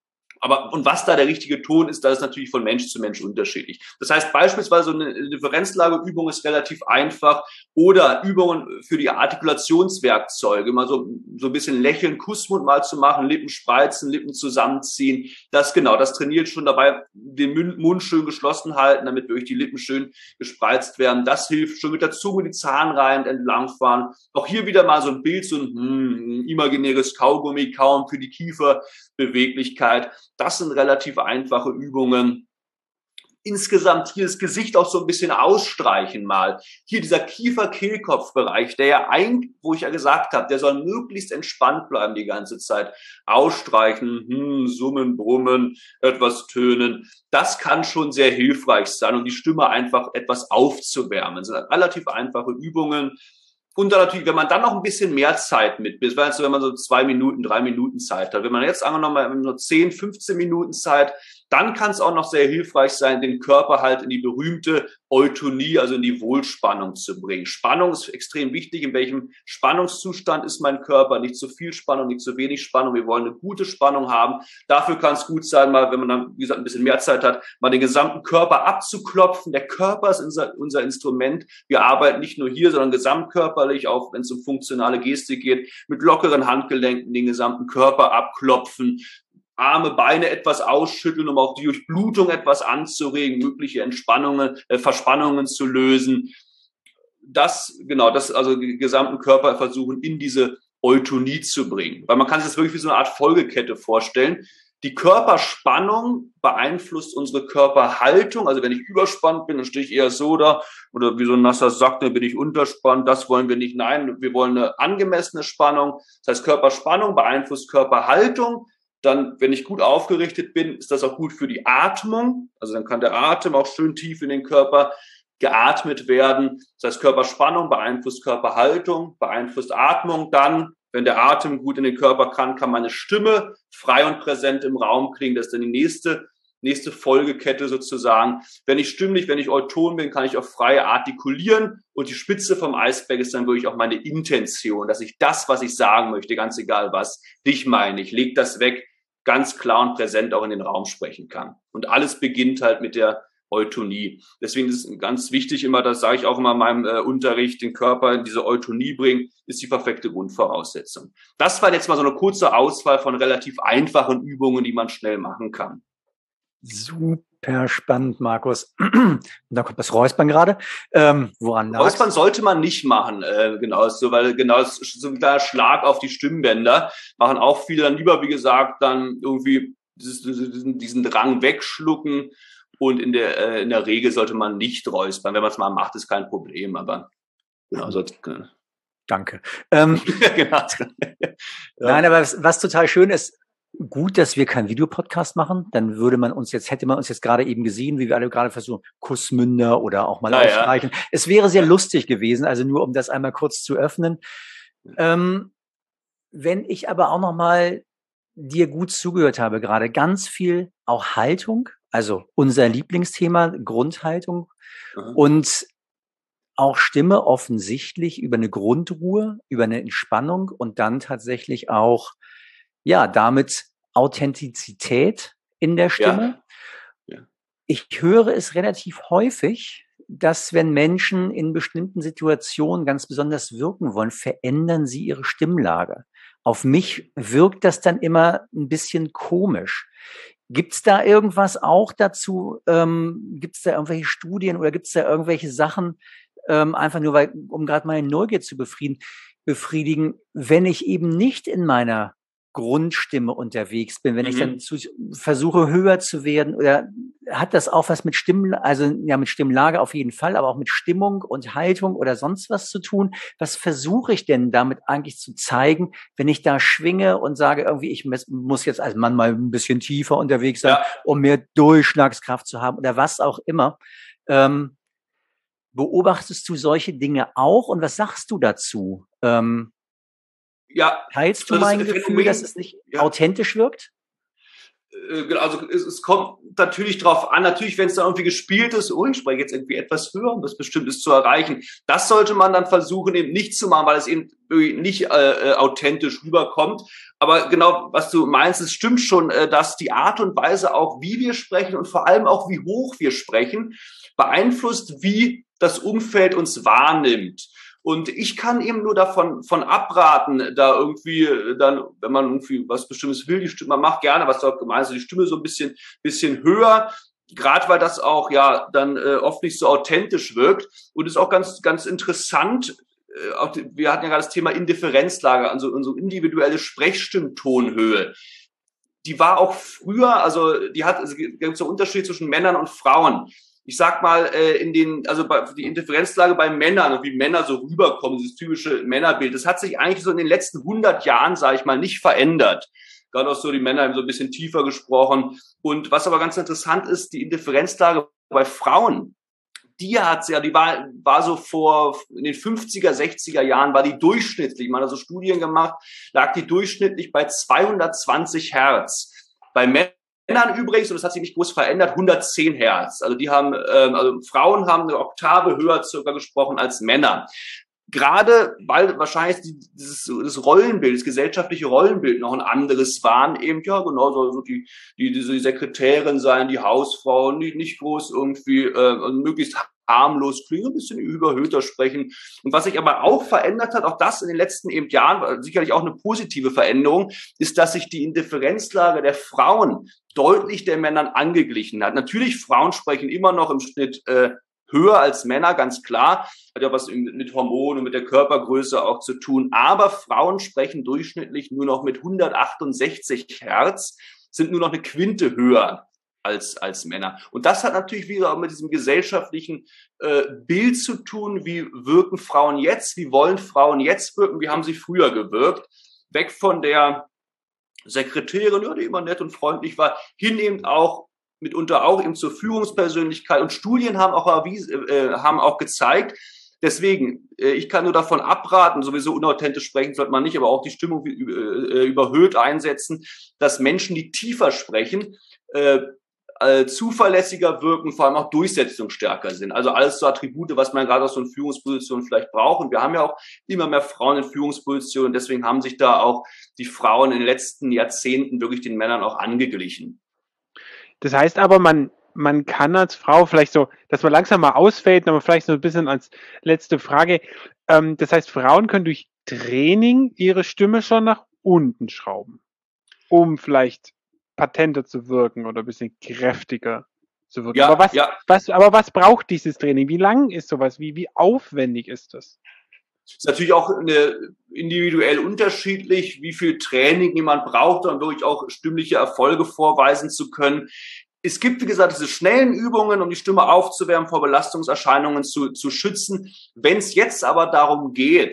Aber, und was da der richtige Ton ist, das ist natürlich von Mensch zu Mensch unterschiedlich. Das heißt, beispielsweise so eine Differenzlageübung ist relativ einfach oder Übungen für die Artikulationswerkzeuge, mal so, so ein bisschen lächeln, Kussmund mal zu machen, Lippen spreizen, Lippen zusammenziehen. Das, genau, das trainiert schon dabei, den Mund schön geschlossen halten, damit durch die Lippen schön gespreizt werden. Das hilft schon mit der Zunge die Zahnreihen entlangfahren. Auch hier wieder mal so ein Bild, so ein, hm, imaginäres Kaugummi kauen für die Kieferbeweglichkeit. Das sind relativ einfache Übungen. Insgesamt hier das Gesicht auch so ein bisschen ausstreichen mal. Hier dieser Kiefer-Kehlkopf-Bereich, der ja eigentlich, wo ich ja gesagt habe, der soll möglichst entspannt bleiben die ganze Zeit. Ausstreichen, hm, summen, brummen, etwas tönen. Das kann schon sehr hilfreich sein, um die Stimme einfach etwas aufzuwärmen. Das sind relativ einfache Übungen. Und dann natürlich, wenn man dann noch ein bisschen mehr Zeit mit, also wenn man so zwei Minuten, drei Minuten Zeit hat, wenn man jetzt angenommen hat, so zehn, fünfzehn Minuten Zeit, dann kann es auch noch sehr hilfreich sein, den Körper halt in die berühmte Eutonie, also in die Wohlspannung zu bringen. Spannung ist extrem wichtig. In welchem Spannungszustand ist mein Körper? Nicht zu viel Spannung, nicht zu wenig Spannung. Wir wollen eine gute Spannung haben. Dafür kann es gut sein, mal, wenn man dann, wie gesagt, ein bisschen mehr Zeit hat, mal den gesamten Körper abzuklopfen. Der Körper ist unser, unser Instrument. Wir arbeiten nicht nur hier, sondern gesamtkörperlich, auch wenn es um funktionale Gestik geht, mit lockeren Handgelenken den gesamten Körper abklopfen. Arme, Beine etwas ausschütteln, um auch die Durchblutung etwas anzuregen, mögliche Entspannungen, äh, Verspannungen zu lösen. Das, genau, das, also den gesamten Körper versuchen, in diese Eutonie zu bringen. Weil man kann sich das wirklich wie so eine Art Folgekette vorstellen. Die Körperspannung beeinflusst unsere Körperhaltung. Also wenn ich überspannt bin, dann stehe ich eher so da. Oder wie so ein nasser Sack, dann bin ich unterspannt. Das wollen wir nicht. Nein, wir wollen eine angemessene Spannung. Das heißt, Körperspannung beeinflusst Körperhaltung. Dann, wenn ich gut aufgerichtet bin, ist das auch gut für die Atmung. Also dann kann der Atem auch schön tief in den Körper geatmet werden. Das heißt, Körperspannung beeinflusst Körperhaltung, beeinflusst Atmung. Dann, wenn der Atem gut in den Körper kann, kann meine Stimme frei und präsent im Raum klingen. Das ist dann die nächste, nächste Folgekette sozusagen. Wenn ich stimmlich, wenn ich euton bin, kann ich auch frei artikulieren. Und die Spitze vom Eisberg ist dann wirklich auch meine Intention, dass ich das, was ich sagen möchte, ganz egal was, dich meine, ich leg das weg, ganz klar und präsent auch in den Raum sprechen kann. Und alles beginnt halt mit der Eutonie. Deswegen ist es ganz wichtig immer, das sage ich auch immer in meinem äh, Unterricht, den Körper in diese Eutonie bringen, ist die perfekte Grundvoraussetzung. Das war jetzt mal so eine kurze Auswahl von relativ einfachen Übungen, die man schnell machen kann. Super spannend, Markus. Und da kommt das Räuspern gerade. Ähm, woran lag's? Räuspern sollte man nicht machen, äh, genau, so, weil genau das ist so ein kleiner Schlag auf die Stimmbänder. Machen auch viele dann lieber, wie gesagt, dann irgendwie dieses, diesen, diesen Drang wegschlucken. Und in der, äh, in der Regel sollte man nicht räuspern. Wenn man es mal macht, ist kein Problem, aber genau, sollte, äh. Danke. Ähm, genau. Nein, aber was, was total schön ist, Gut, dass wir keinen Videopodcast machen. Dann würde man uns jetzt, hätte man uns jetzt gerade eben gesehen, wie wir alle gerade versuchen, Kussmünder oder auch mal naja. ausstreichen. Es wäre sehr lustig gewesen, also nur um das einmal kurz zu öffnen. Ähm, wenn ich aber auch noch mal dir gut zugehört habe, gerade ganz viel auch Haltung, also unser Lieblingsthema, Grundhaltung mhm. und auch Stimme offensichtlich über eine Grundruhe, über eine Entspannung und dann tatsächlich auch, ja, damit Authentizität in der Stimme. Ja. Ja. Ich höre es relativ häufig, dass wenn Menschen in bestimmten Situationen ganz besonders wirken wollen, verändern sie ihre Stimmlage. Auf mich wirkt das dann immer ein bisschen komisch. Gibt's da irgendwas auch dazu? Ähm, gibt's da irgendwelche Studien oder gibt's da irgendwelche Sachen, ähm, einfach nur, weil, um gerade meine Neugier zu befriedigen, befriedigen, wenn ich eben nicht in meiner Grundstimme unterwegs bin, wenn mhm. ich dann zu, versuche höher zu werden, oder hat das auch was mit Stimmen, also ja mit Stimmlage auf jeden Fall, aber auch mit Stimmung und Haltung oder sonst was zu tun? Was versuche ich denn damit eigentlich zu zeigen, wenn ich da schwinge und sage irgendwie, ich muss jetzt als Mann mal ein bisschen tiefer unterwegs sein, ja. um mehr Durchschlagskraft zu haben oder was auch immer. Ähm, beobachtest du solche Dinge auch und was sagst du dazu? Ähm, Ja, teilst du mein Gefühl, Phänomen, dass es nicht ja. authentisch wirkt? Also es, es kommt natürlich drauf an, natürlich, wenn es da irgendwie gespielt ist, oh, ich spreche jetzt irgendwie etwas höher, um das Bestimmtes zu erreichen. Das sollte man dann versuchen, eben nicht zu machen, weil es eben nicht äh, authentisch rüberkommt. Aber genau, was du meinst, es stimmt schon, äh, dass die Art und Weise auch, wie wir sprechen und vor allem auch, wie hoch wir sprechen, beeinflusst, wie das Umfeld uns wahrnimmt. Und ich kann eben nur davon von abraten, da irgendwie dann, wenn man irgendwie was Bestimmtes will, die Stimme, man macht gerne, was dort gemeint ist, die Stimme so ein bisschen, bisschen höher, gerade weil das auch ja dann äh, oft nicht so authentisch wirkt. Und ist auch ganz, ganz interessant. Äh, auch die, wir hatten ja gerade das Thema Indifferenzlage, also unsere individuelle Sprechstimmtonhöhe. Die war auch früher, also die hat, also gibt es einen Unterschied zwischen Männern und Frauen. Ich sag mal, äh, in den, also bei, die Indifferenzlage bei Männern, wie Männer so rüberkommen, dieses typische Männerbild, das hat sich eigentlich so in den letzten hundert Jahren, sage ich mal, nicht verändert. Gerade auch so, die Männer haben so ein bisschen tiefer gesprochen. Und was aber ganz interessant ist, die Indifferenzlage bei Frauen, die hat ja, die war, war so vor, in den fünfziger, sechziger Jahren, war die durchschnittlich, man hat so Studien gemacht, lag die durchschnittlich bei zweihundertzwanzig Hertz. Bei Männern Männern übrigens, und das hat sich nicht groß verändert, hundertzehn Hertz. Also die haben, ähm, also Frauen haben eine Oktave höher circa gesprochen als Männer. Gerade weil wahrscheinlich dieses das Rollenbild, das gesellschaftliche Rollenbild noch ein anderes waren, eben ja genau so die die diese Sekretärin sein, die Hausfrau, nicht nicht groß irgendwie äh, also möglichst harmlos klingen, ein bisschen überhöhter sprechen. Und was sich aber auch verändert hat, auch das in den letzten eben Jahren, sicherlich auch eine positive Veränderung, ist, dass sich die Indifferenzlage der Frauen deutlich der Männern angeglichen hat. Natürlich, Frauen sprechen immer noch im Schnitt äh, höher als Männer, ganz klar. Hat ja was mit Hormonen und mit der Körpergröße auch zu tun. Aber Frauen sprechen durchschnittlich nur noch mit hundertachtundsechzig Hertz, sind nur noch eine Quinte höher als als Männer. Und das hat natürlich wieder auch mit diesem gesellschaftlichen äh, Bild zu tun. Wie wirken Frauen jetzt? Wie wollen Frauen jetzt wirken? Wie haben sie früher gewirkt? Weg von der Sekretärin, ja, die immer nett und freundlich war, hin eben auch mitunter auch eben zur Führungspersönlichkeit. Und Studien haben auch erwiesen, äh, haben auch gezeigt. Deswegen, äh, ich kann nur davon abraten, sowieso unauthentisch sprechen sollte man nicht, aber auch die Stimmung äh, überhöht einsetzen, dass Menschen, die tiefer sprechen, äh, äh, zuverlässiger wirken, vor allem auch durchsetzungsstärker sind. Also alles so Attribute, was man gerade aus so einer Führungsposition vielleicht braucht. Und wir haben ja auch immer mehr Frauen in Führungspositionen. Deswegen haben sich da auch die Frauen in den letzten Jahrzehnten wirklich den Männern auch angeglichen. Das heißt aber, man, man kann als Frau vielleicht so, dass man langsam mal ausfällt, aber vielleicht so ein bisschen als letzte Frage. Ähm, das heißt, Frauen können durch Training ihre Stimme schon nach unten schrauben, um vielleicht patenter zu wirken oder ein bisschen kräftiger zu wirken. Ja, aber, was, ja. was, aber was braucht dieses Training? Wie lang ist sowas? Wie, wie aufwendig ist das? Das ist natürlich auch eine, individuell unterschiedlich, wie viel Training jemand braucht, um wirklich auch stimmliche Erfolge vorweisen zu können. Es gibt, wie gesagt, diese schnellen Übungen, um die Stimme aufzuwärmen, vor Belastungserscheinungen zu, zu schützen. Wenn es jetzt aber darum geht,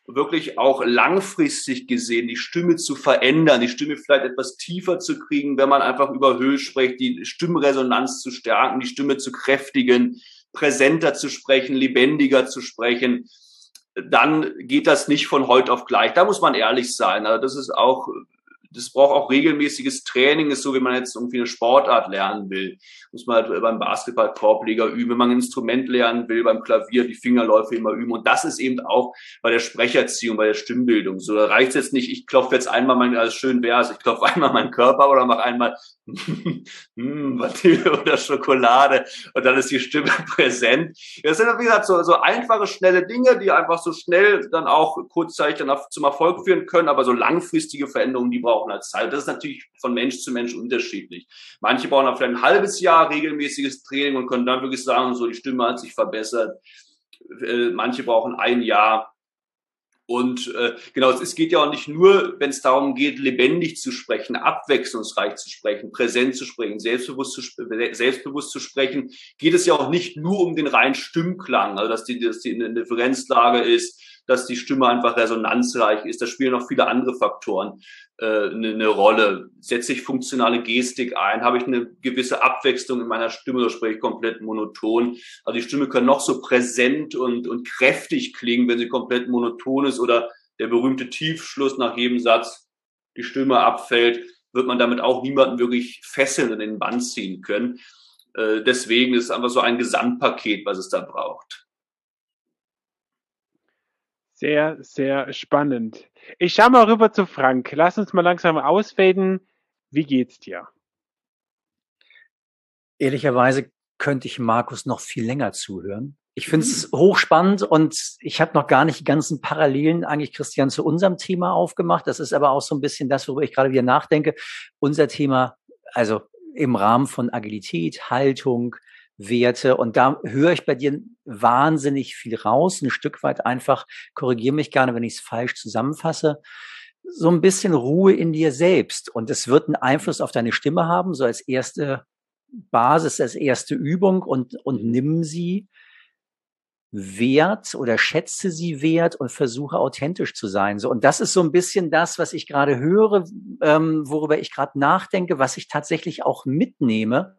wirklich auch langfristig gesehen die Stimme zu verändern, die Stimme vielleicht etwas tiefer zu kriegen, wenn man einfach über Höhe spricht, die Stimmresonanz zu stärken, die Stimme zu kräftigen, präsenter zu sprechen, lebendiger zu sprechen, dann geht das nicht von heute auf gleich. Da muss man ehrlich sein. Also das ist auch, das braucht auch regelmäßiges Training, ist so, wie man jetzt irgendwie eine Sportart lernen will. Muss man halt beim Basketball Korbleger üben, wenn man ein Instrument lernen will, beim Klavier die Fingerläufe immer üben. Und das ist eben auch bei der Sprecherziehung, bei der Stimmbildung. So, da reicht es jetzt nicht, ich klopfe jetzt einmal mein, als schön wär's, ich klopfe einmal meinen Körper oder mache einmal hm, Vanille oder Schokolade und dann ist die Stimme präsent. Das sind, wie gesagt, so, so einfache, schnelle Dinge, die einfach so schnell dann auch kurzzeitig dann zum Erfolg führen können, aber so langfristige Veränderungen, die brauchen halt Zeit. Das ist natürlich von Mensch zu Mensch unterschiedlich. Manche brauchen auch vielleicht ein halbes Jahr regelmäßiges Training und können dann wirklich sagen, so die Stimme hat sich verbessert. Äh, manche brauchen ein Jahr. Und äh, genau, es geht ja auch nicht nur, wenn es darum geht, lebendig zu sprechen, abwechslungsreich zu sprechen, präsent zu sprechen, selbstbewusst zu, selbstbewusst zu sprechen, geht es ja auch nicht nur um den reinen Stimmklang, also dass die, dass die eine Differenzlage ist, dass die Stimme einfach resonanzreich ist. Da spielen noch viele andere Faktoren äh, eine, eine Rolle. Setze ich funktionale Gestik ein? Habe ich eine gewisse Abwechslung in meiner Stimme oder spreche ich komplett monoton? Also die Stimme kann noch so präsent und, und kräftig klingen, wenn sie komplett monoton ist oder der berühmte Tiefschluss nach jedem Satz die Stimme abfällt, wird man damit auch niemanden wirklich fesseln und in den Bann ziehen können. Äh, deswegen ist es einfach so ein Gesamtpaket, was es da braucht. Sehr, sehr spannend. Ich schaue mal rüber zu Frank. Lass uns mal langsam ausfaden. Wie geht's dir? Ehrlicherweise könnte ich Markus noch viel länger zuhören. Ich finde es mhm. hochspannend und ich habe noch gar nicht die ganzen Parallelen eigentlich, Christian, zu unserem Thema aufgemacht. Das ist aber auch so ein bisschen das, worüber ich gerade wieder nachdenke. Unser Thema, also im Rahmen von Agilität, Haltung, Werte. Und da höre ich bei dir wahnsinnig viel raus, ein Stück weit einfach, korrigiere mich gerne, wenn ich es falsch zusammenfasse, so ein bisschen Ruhe in dir selbst. Und es wird einen Einfluss auf deine Stimme haben, so als erste Basis, als erste Übung und, und nimm sie wert oder schätze sie wert und versuche authentisch zu sein. So, und das ist so ein bisschen das, was ich gerade höre, ähm, worüber ich gerade nachdenke, was ich tatsächlich auch mitnehme.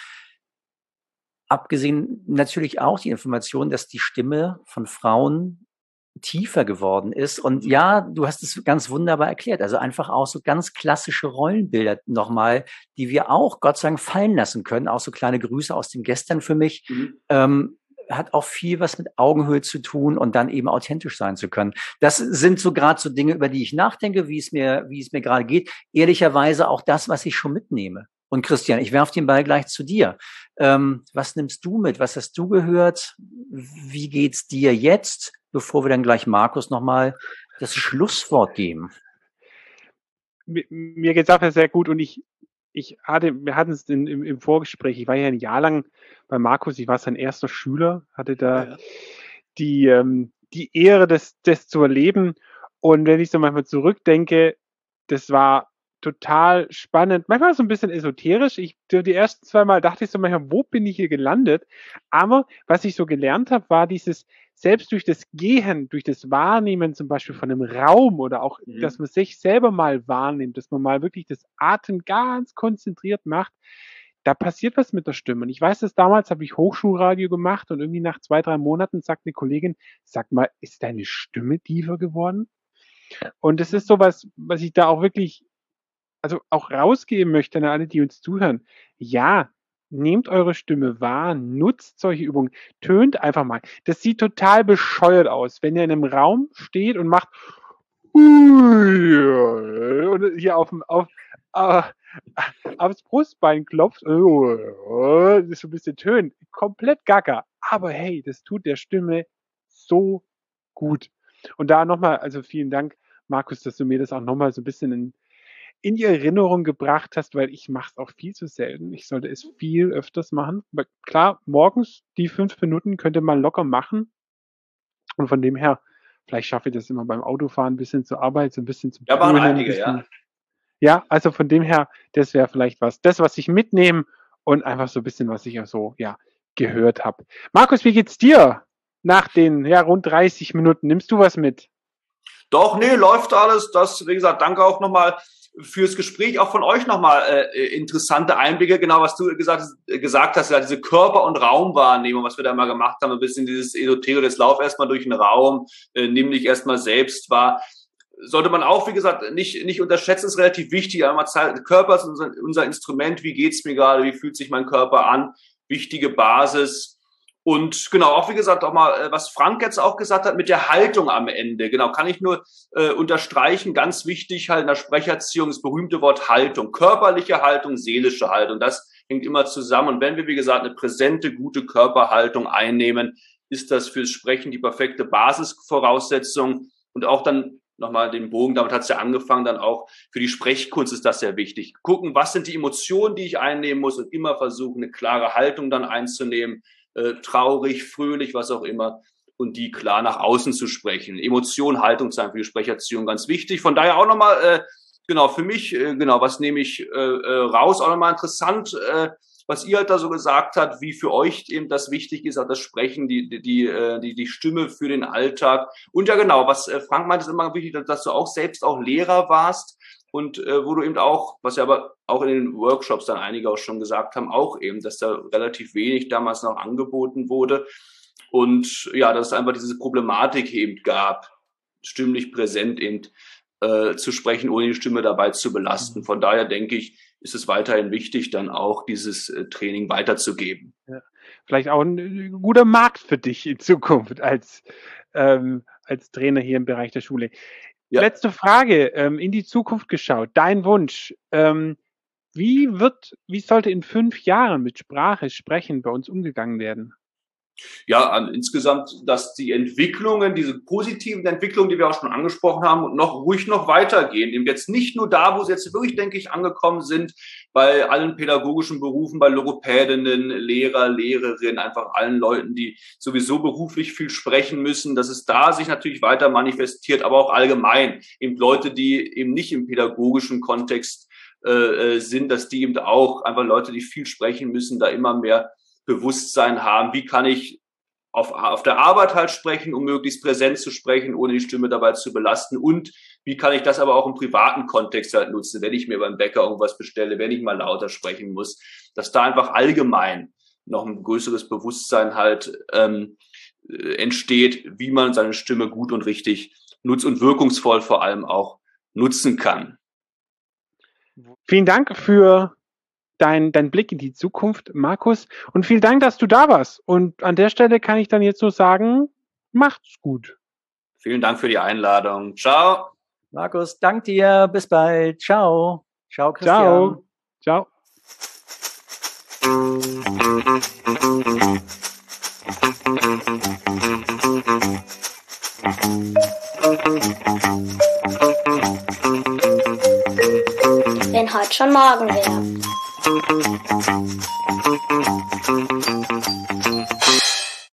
Abgesehen natürlich auch die Information, dass die Stimme von Frauen tiefer geworden ist. Und ja, du hast es ganz wunderbar erklärt. Also einfach auch so ganz klassische Rollenbilder nochmal, die wir auch Gott sei Dank fallen lassen können. Auch so kleine Grüße aus dem Gestern für mich. Mhm. Ähm, hat auch viel was mit Augenhöhe zu tun und dann eben authentisch sein zu können. Das sind so gerade so Dinge, über die ich nachdenke, wie es mir, wie es mir gerade geht. Ehrlicherweise auch das, was ich schon mitnehme. Und Christian, ich werfe den Ball gleich zu dir. Ähm, was nimmst du mit? Was hast du gehört? Wie geht's dir jetzt, bevor wir dann gleich Markus nochmal das Schlusswort geben? Mir, mir geht's auch sehr gut und ich, ich hatte, wir hatten es in, im, im Vorgespräch, ich war ja ein Jahr lang bei Markus, ich war sein erster Schüler, hatte da ja, ja. die, ähm, die Ehre, das, das zu erleben. Und wenn ich so manchmal zurückdenke, das war total spannend, manchmal so ein bisschen esoterisch. Ich, die ersten zwei Mal dachte ich so manchmal, wo bin ich hier gelandet? Aber was ich so gelernt habe, war dieses, selbst durch das Gehen, durch das Wahrnehmen zum Beispiel von einem Raum oder auch, mhm. dass man sich selber mal wahrnimmt, dass man mal wirklich das Atmen ganz konzentriert macht, da passiert was mit der Stimme. Und ich weiß, dass damals habe ich Hochschulradio gemacht und irgendwie nach zwei, drei Monaten sagt eine Kollegin, sag mal, ist deine Stimme tiefer geworden? Und das ist so was, was ich da auch wirklich also auch rausgeben möchte an alle, die uns zuhören. Ja, nehmt eure Stimme wahr, nutzt solche Übungen, tönt einfach mal. Das sieht total bescheuert aus, wenn ihr in einem Raum steht und macht und hier auf dem auf, uh, aufs Brustbein klopft, uh, das ist so ein bisschen tönt, komplett gaga. Aber hey, das tut der Stimme so gut. Und da nochmal, also vielen Dank, Markus, dass du mir das auch nochmal so ein bisschen in in die Erinnerung gebracht hast, weil ich mache es auch viel zu selten. Ich sollte es viel öfters machen. Aber klar, morgens die fünf Minuten könnte man locker machen. Und von dem her, vielleicht schaffe ich das immer beim Autofahren ein bisschen zur Arbeit, so ein bisschen zum Ja, waren einige, bisschen, ja. Ja, also von dem her, das wäre vielleicht was. Das, was ich mitnehme und einfach so ein bisschen, was ich auch so, ja, gehört habe. Markus, wie geht's dir nach den, ja, rund dreißig Minuten? Nimmst du was mit? Doch, nee, läuft alles. Das, wie gesagt, danke auch nochmal fürs Gespräch, auch von euch nochmal äh, interessante Einblicke, genau was du gesagt, gesagt hast, ja, diese Körper- und Raumwahrnehmung, was wir da mal gemacht haben, ein bisschen dieses Esoterik, das Lauf erstmal durch den Raum, äh, nimm dich erstmal selbst wahr. Sollte man auch, wie gesagt, nicht nicht unterschätzen, ist relativ wichtig. Einmal Zeit, Körper ist unser, unser Instrument, wie geht's mir gerade, wie fühlt sich mein Körper an, wichtige Basis. Und genau, auch wie gesagt, auch mal, was Frank jetzt auch gesagt hat, mit der Haltung am Ende. Genau, kann ich nur äh, unterstreichen, ganz wichtig halt in der Sprecherziehung, das berühmte Wort Haltung. Körperliche Haltung, seelische Haltung, das hängt immer zusammen. Und wenn wir, wie gesagt, eine präsente, gute Körperhaltung einnehmen, ist das fürs Sprechen die perfekte Basisvoraussetzung. Und auch dann nochmal den Bogen, damit hat es ja angefangen, dann auch für die Sprechkunst ist das sehr wichtig. Gucken, was sind die Emotionen, die ich einnehmen muss und immer versuchen, eine klare Haltung dann einzunehmen. Äh, traurig, fröhlich, was auch immer, und die klar nach außen zu sprechen. Emotion, Haltung sein für die Sprecherziehung ganz wichtig. Von daher auch nochmal, äh, genau, für mich, äh, genau, was nehme ich äh, äh, raus, auch nochmal interessant, äh, was ihr halt da so gesagt habt, wie für euch eben das wichtig ist, auch das Sprechen, die, die, die, äh, die, die Stimme für den Alltag. Und ja genau, was äh, Frank meint, ist immer wichtig, dass, dass du auch selbst auch Lehrer warst. Und äh, wo du eben auch, was ja aber auch in den Workshops dann einige auch schon gesagt haben, auch eben, dass da relativ wenig damals noch angeboten wurde. Und ja, dass es einfach diese Problematik eben gab, stimmlich präsent eben äh, zu sprechen, ohne die Stimme dabei zu belasten. Von daher denke ich, ist es weiterhin wichtig, dann auch dieses äh, Training weiterzugeben. Ja. Vielleicht auch ein guter Markt für dich in Zukunft als, ähm, als Trainer hier im Bereich der Schule. Ja. Letzte Frage, ähm, in die Zukunft geschaut, dein Wunsch. Ähm, wie wird, wie sollte in fünf Jahren mit Sprache, Sprechen bei uns umgegangen werden? Ja, an, insgesamt, dass die Entwicklungen, diese positiven Entwicklungen, die wir auch schon angesprochen haben, noch ruhig noch weitergehen. Eben jetzt nicht nur da, wo sie jetzt wirklich, denke ich, angekommen sind, bei allen pädagogischen Berufen, bei Logopädinnen, Lehrer, Lehrerinnen, einfach allen Leuten, die sowieso beruflich viel sprechen müssen, dass es da sich natürlich weiter manifestiert, aber auch allgemein eben Leute, die eben nicht im pädagogischen Kontext äh, sind, dass die eben auch einfach Leute, die viel sprechen müssen, da immer mehr Bewusstsein haben, wie kann ich auf, auf der Arbeit halt sprechen, um möglichst präsent zu sprechen, ohne die Stimme dabei zu belasten, und wie kann ich das aber auch im privaten Kontext halt nutzen, wenn ich mir beim Bäcker irgendwas bestelle, wenn ich mal lauter sprechen muss, dass da einfach allgemein noch ein größeres Bewusstsein halt ähm, entsteht, wie man seine Stimme gut und richtig nutzt und wirkungsvoll vor allem auch nutzen kann. Vielen Dank für Dein, dein Blick in die Zukunft, Markus. Und vielen Dank, dass du da warst. Und an der Stelle kann ich dann jetzt nur sagen, macht's gut. Vielen Dank für die Einladung. Ciao. Markus, dank dir. Bis bald. Ciao. Ciao, Christian. Ciao. Ciao. Wenn heute schon morgen wäre.